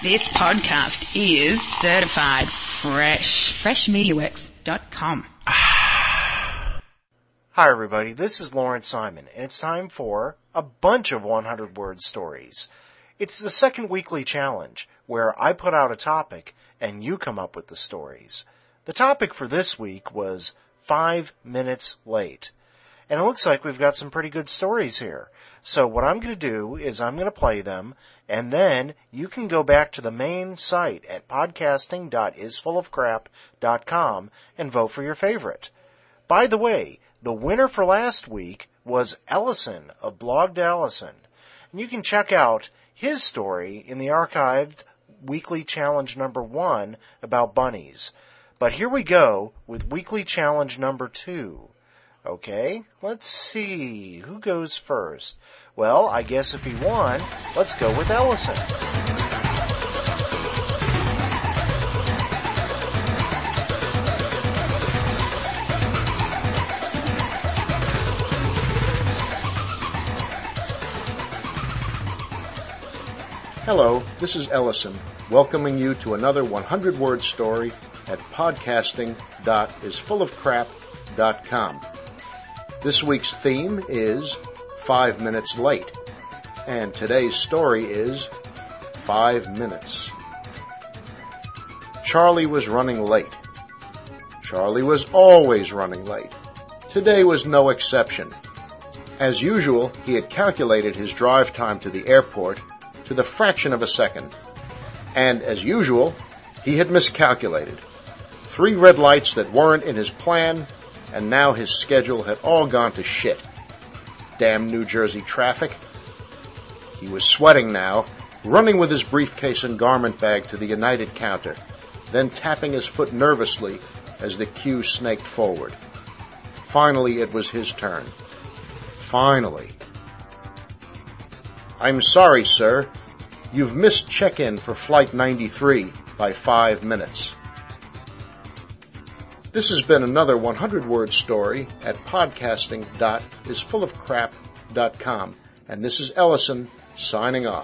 This podcast is certified fresh. FreshMediaWorks.com. Hi everybody, this is Lawrence Simon, and it's time for a bunch of 100-word stories. It's the second weekly challenge, where I put out a topic and you come up with the stories. The topic for this week was 5 minutes late. And it looks like we've got some pretty good stories here. So what I'm going to do is I'm going to play them, and then you can go back to the main site at podcasting.isfullofcrap.com and vote for your favorite. By the way, the winner for last week was Ellison of Blogged Allison. And you can check out his story in the archived weekly challenge number 1 about bunnies. But here we go with weekly challenge number 2. Okay, let's see. Who goes first? Well, I guess if he won, let's go with Ellison. Hello, this is Ellison, welcoming you to another 100-word story at podcasting.isfullofcrap.com. This week's theme is 5 minutes late, and today's story is 5 minutes. Charlie was running late. Charlie was always running late. Today was no exception. As usual, he had calculated his drive time to the airport to the fraction of a second. And as usual, he had miscalculated. 3 red lights that weren't in his plan, and now his schedule had all gone to shit. Damn New Jersey traffic. He was sweating now, running with his briefcase and garment bag to the United counter, then tapping his foot nervously as the queue snaked forward. Finally, it was his turn. Finally. "I'm sorry, sir. You've missed check-in for Flight 93 by 5 minutes. This has been another 100-word story at podcasting.isfullofcrap.com, and this is Ellison signing off.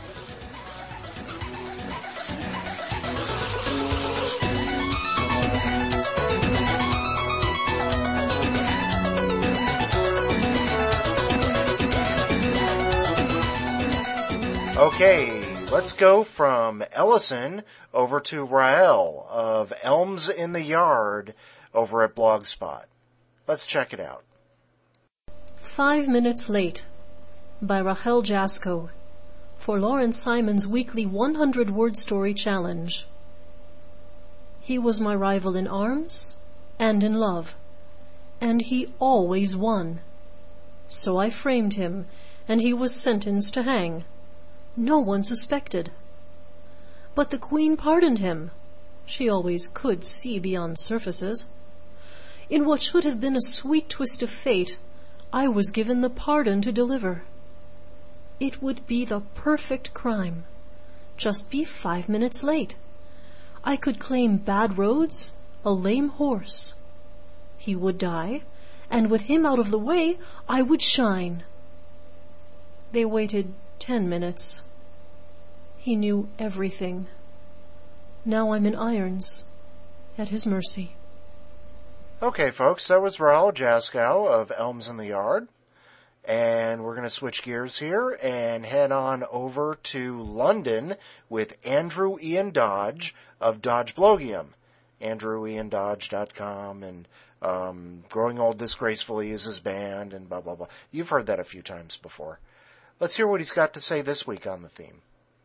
Okay, let's go from Ellison over to Rael of Elms in the Yard over at Blogspot. Let's check it out. 5 minutes late by Rachel Jasko for Lawrence Simon's weekly 100-word story challenge. He was my rival in arms and in love, and he always won. So I framed him, and he was sentenced to hang. No one suspected. But the Queen pardoned him. She always could see beyond surfaces. In what should have been a sweet twist of fate, I was given the pardon to deliver. It would be the perfect crime. Just be 5 minutes late. I could claim bad roads, a lame horse. He would die, and with him out of the way, I would shine. They waited 10 minutes. He knew everything. Now I'm in irons, at his mercy. Okay, folks, that was Raul Jaskow of Elms in the Yard. And we're going to switch gears here and head on over to London with Andrew Ian Dodge of Dodge Blogium. AndrewIanDodge.com and Growing Old Disgracefully is his band and blah, blah, blah. You've heard that a few times before. Let's hear what he's got to say this week on the theme.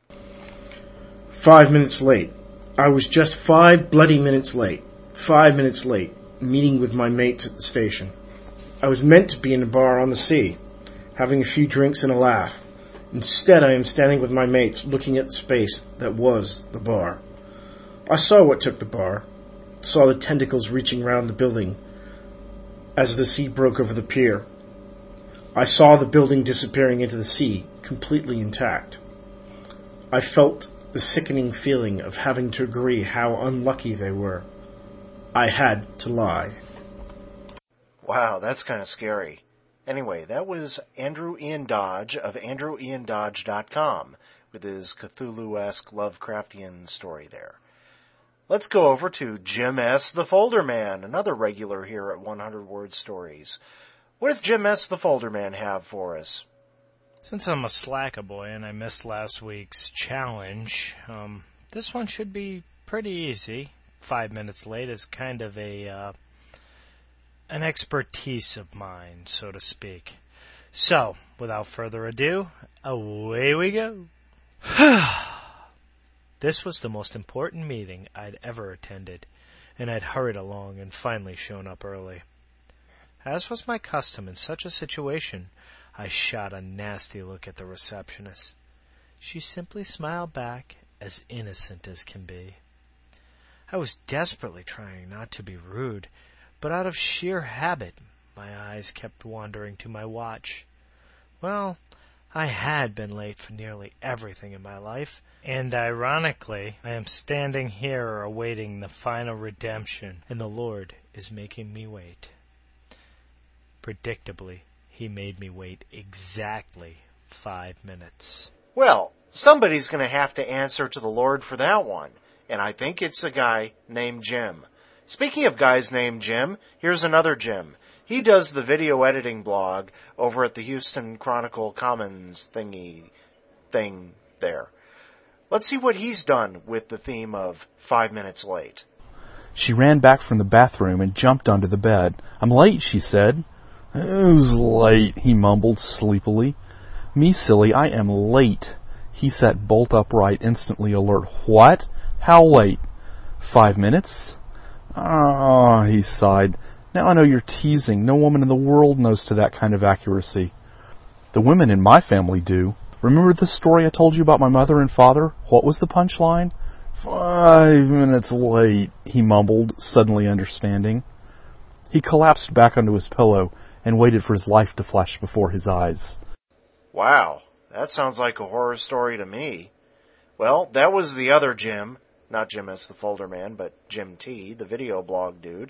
5 minutes late. I was just 5 bloody minutes late. 5 minutes late, meeting with my mates at the station. I was meant to be in a bar on the sea, having a few drinks and a laugh. Instead, I am standing with my mates looking at the space that was the bar. I saw what took the bar, saw the tentacles reaching round the building as the sea broke over the pier. I saw the building disappearing into the sea, completely intact. I felt the sickening feeling of having to agree how unlucky they were. I had to lie. Wow, that's kind of scary. Anyway, that was Andrew Ian Dodge of AndrewIanDodge.com with his Cthulhu-esque Lovecraftian story there. Let's go over to Jim S. the Folder Man, another regular here at 100 Word Stories. What does Jim S. the Folder Man have for us? Since I'm a slacker boy and I missed last week's challenge, this one should be pretty easy. 5 minutes late is kind of an expertise of mine, so to speak. So, without further ado, away we go. This was the most important meeting I'd ever attended, and I'd hurried along and finally shown up early. As was my custom in such a situation, I shot a nasty look at the receptionist. She simply smiled back, as innocent as can be. I was desperately trying not to be rude, but out of sheer habit, my eyes kept wandering to my watch. Well, I had been late for nearly everything in my life, and ironically, I am standing here awaiting the final redemption, and the Lord is making me wait. Predictably, He made me wait exactly 5 minutes. Well, somebody's going to have to answer to the Lord for that one, and I think it's a guy named Jim. Speaking of guys named Jim, here's another Jim. He does the video editing blog over at the Houston Chronicle Commons thing there. Let's see what he's done with the theme of 5 minutes late. She ran back from the bathroom and jumped onto the bed. "I'm late," she said. "Who's late?" he mumbled sleepily. "Me, silly, I am late." He sat bolt upright, instantly alert. "What? How late?" 5 minutes? "Ah," he sighed. "Now I know you're teasing. No woman in the world knows to that kind of accuracy." "The women in my family do. Remember the story I told you about my mother and father? What was the punchline?" 5 minutes late," he mumbled, suddenly understanding. He collapsed back onto his pillow and waited for his life to flash before his eyes. Wow, that sounds like a horror story to me. Well, that was the other Jim. Not Jim S. the Folder Man, but Jim T., the video blog dude.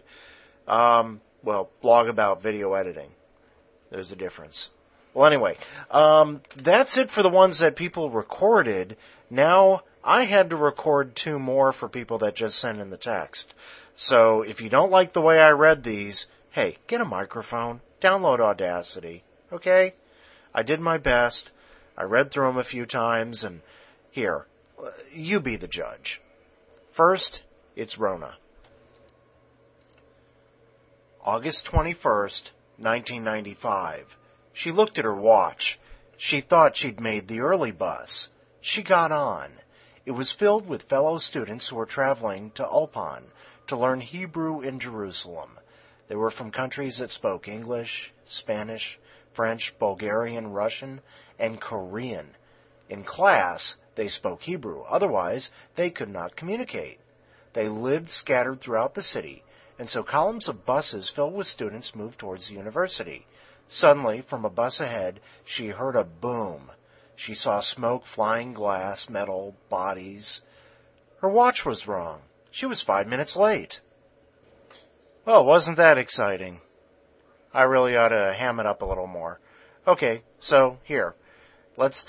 Blog about video editing. There's a difference. Well, anyway, that's it for the ones that people recorded. Now, I had to record 2 more for people that just sent in the text. So, if you don't like the way I read these, hey, get a microphone, download Audacity, okay? I did my best. I read through them a few times, and here, you be the judge. First, it's Rona. August 21st, 1995. She looked at her watch. She thought she'd made the early bus. She got on. It was filled with fellow students who were traveling to Ulpan to learn Hebrew in Jerusalem. They were from countries that spoke English, Spanish, French, Bulgarian, Russian, and Korean. In class, they spoke Hebrew. Otherwise, they could not communicate. They lived scattered throughout the city, and so columns of buses filled with students moved towards the university. Suddenly, from a bus ahead, she heard a boom. She saw smoke, flying glass, metal, bodies. Her watch was wrong. She was 5 minutes late. Well, wasn't that exciting? I really ought to ham it up a little more. Okay, so here. Let's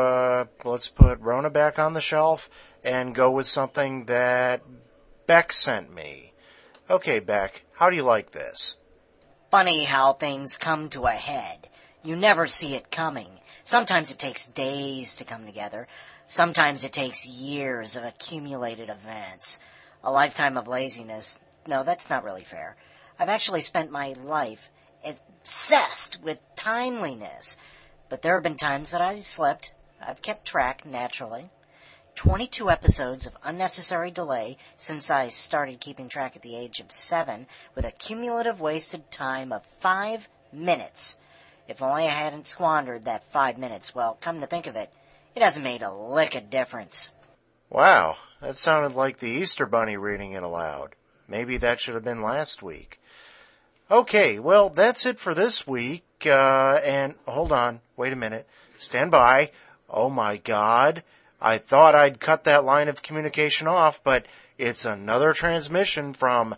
put Rona back on the shelf and go with something that Beck sent me. Okay, Beck, how do you like this? Funny how things come to a head. You never see it coming. Sometimes it takes days to come together. Sometimes it takes years of accumulated events. A lifetime of laziness. No, that's not really fair. I've actually spent my life obsessed with timeliness. But there have been times that I've slept. I've kept track, naturally. 22 episodes of unnecessary delay since I started keeping track at the age of 7, with a cumulative wasted time of 5 minutes. If only I hadn't squandered that 5 minutes. Well, come to think of it, it hasn't made a lick of difference. Wow, that sounded like the Easter Bunny reading it aloud. Maybe that should have been last week. Okay, well, that's it for this week. And hold on, wait a minute. Stand by. Oh my God. I thought I'd cut that line of communication off, but it's another transmission from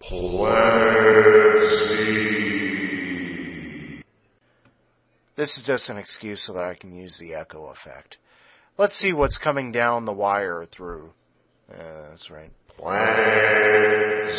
Planet Z. This is just an excuse so that I can use the echo effect. Let's see what's coming down the wire through. That's right. Planet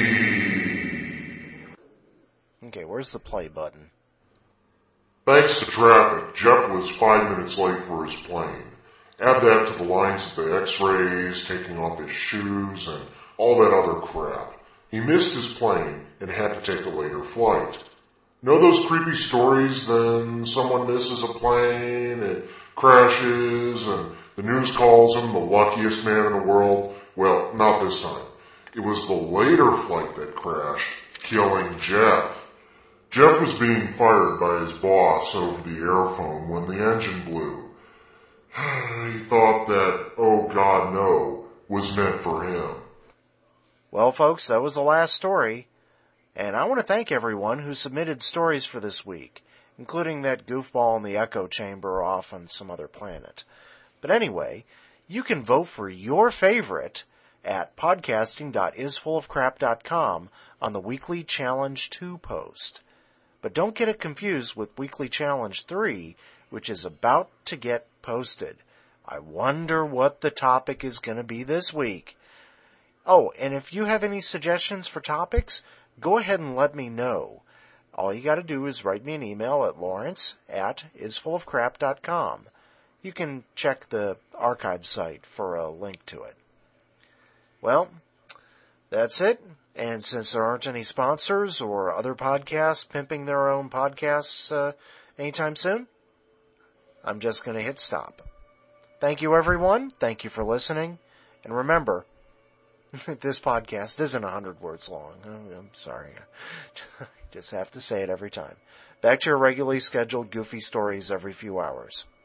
Z. Okay, where's the play button? Thanks to traffic, Jeff was 5 minutes late for his plane. Add that to the lines of the x-rays, taking off his shoes, and all that other crap. He missed his plane and had to take a later flight. Know those creepy stories? Then someone misses a plane, it crashes, and the news calls him the luckiest man in the world. Well, not this time. It was the later flight that crashed, killing Jeff. Jeff was being fired by his boss over the airphone when the engine blew. He thought that, oh God, no, was meant for him. Well, folks, that was the last story. And I want to thank everyone who submitted stories for this week, including that goofball in the echo chamber off on some other planet. But anyway, you can vote for your favorite at podcasting.isfullofcrap.com on the Weekly Challenge 2 post. But don't get it confused with Weekly Challenge 3, which is about to get posted. I wonder what the topic is going to be this week. Oh, and if you have any suggestions for topics, go ahead and let me know. All you got to do is write me an email at lawrence@isfullofcrap.com. You can check the archive site for a link to it. Well, that's it. And since there aren't any sponsors or other podcasts pimping their own podcasts anytime soon, I'm just going to hit stop. Thank you, everyone. Thank you for listening. And remember, this podcast isn't 100 words long. I'm sorry. I just have to say it every time. Back to your regularly scheduled goofy stories every few hours.